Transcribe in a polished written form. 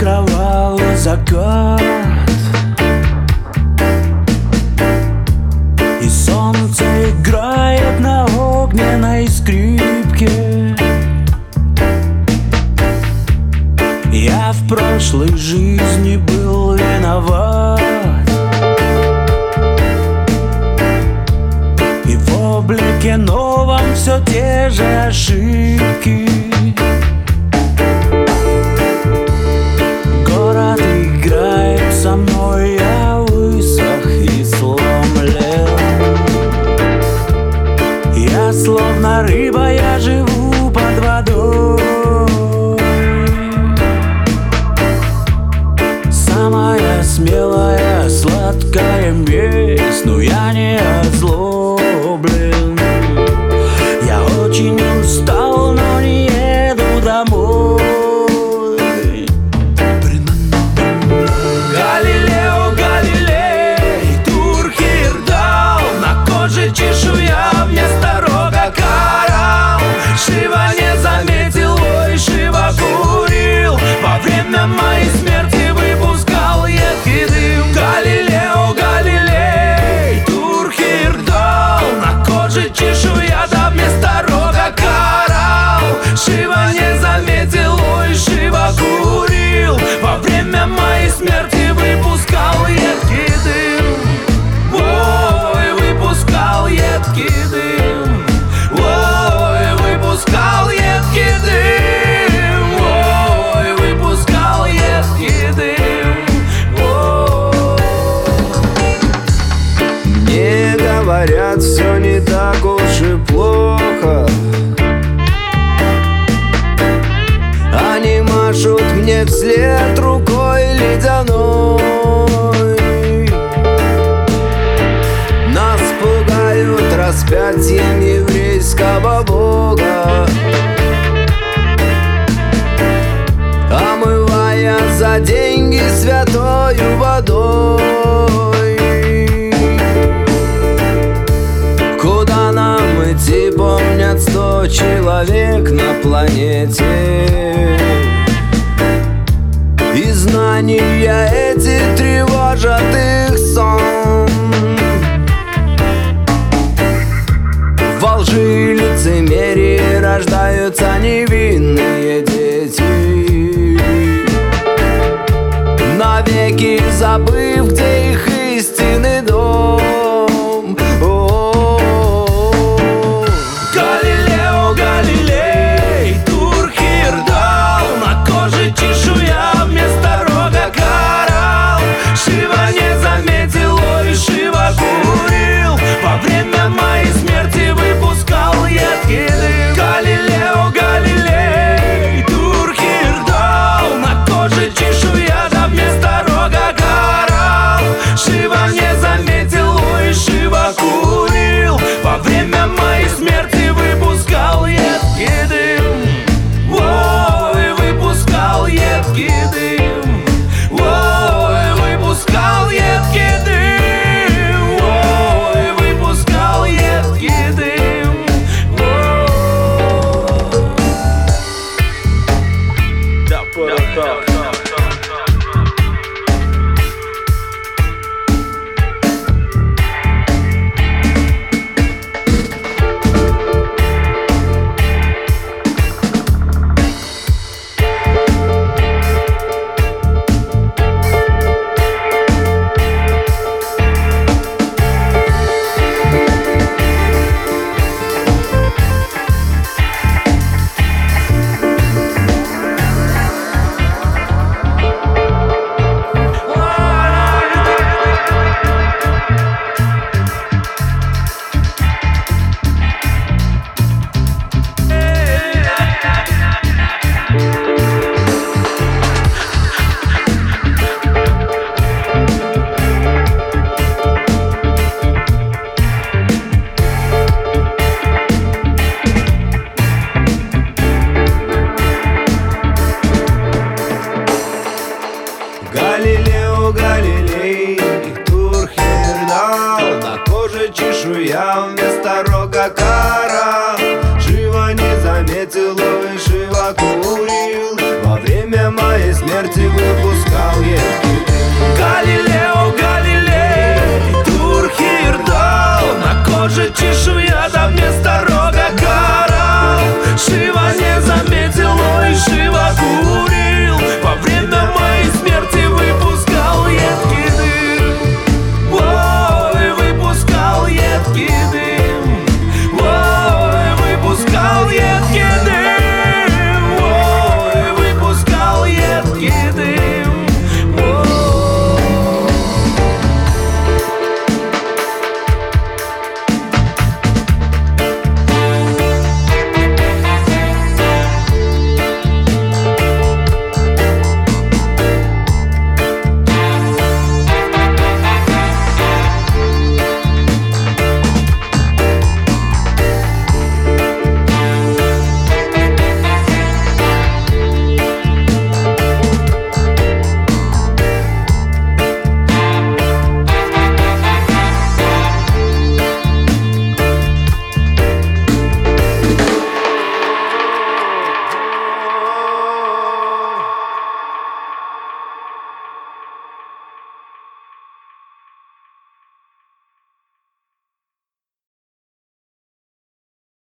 кровавый закат, и солнце играет на огненной скрипке. Я в прошлой жизни был виноват, и в облике новом все те же ошибки. Город играет со мной, я высох и сломлен. Я словно рыба, я живу под водой. Самая смелая, сладкая месть, но я не озлоблен. Я очень устал, но не еду домой. Галилео, Галилей, Турхирдал, на коже чешуя вместо рога коралл. Шива не заметил, ой, Шива курил, во время моей смерти выпускал едкий дым. Галилео, Галилей, Турхирдал, на коже чешуя, да вместо рога коралл. Шива не заметил, ой, Шива курил, во время моей смерти выпускал едкий дым. Ой, выпускал едкий дым. Ой, выпускал едкий дым. Ой, выпускал едкий дым. Мне говорят, все не так уж и плохо. Они машут мне вслед рукой ледяной. Нас пугают распятием еврейского бога, омывая за деньги святою водой. Куда нам идти, помнят 100 человек на планете. И знания эти тревожат их сон. Во лжи и лицемерии рождаются невинные дети, навеки забыв, где их истинный дом. Галилео, Галилей, Турхирдал, на коже чешуя вместо рога коралл. Шива не заметил, ой, Шива курил, во время моей смерти выпускал едкий дым. Галилео, Галилей, Турхирдал, на коже чешуя, да вместо рога коралл. Шива не заметил, ой, Шива курил, во время моей смерти выпускал едкий дым. Ой, выпускал едкий дым. Ой, выпускал едкий дым. Ой, выпускал едкий дым. Галилео, Галилей, Турхирдал, на коже чешуя вместо рога коралл. Шива не заметил, ой, Шива курил, во время моей моей смерти выпускал едкий дым. Галилео, Галилей, Турхирдал, на коже чешуя, да вместо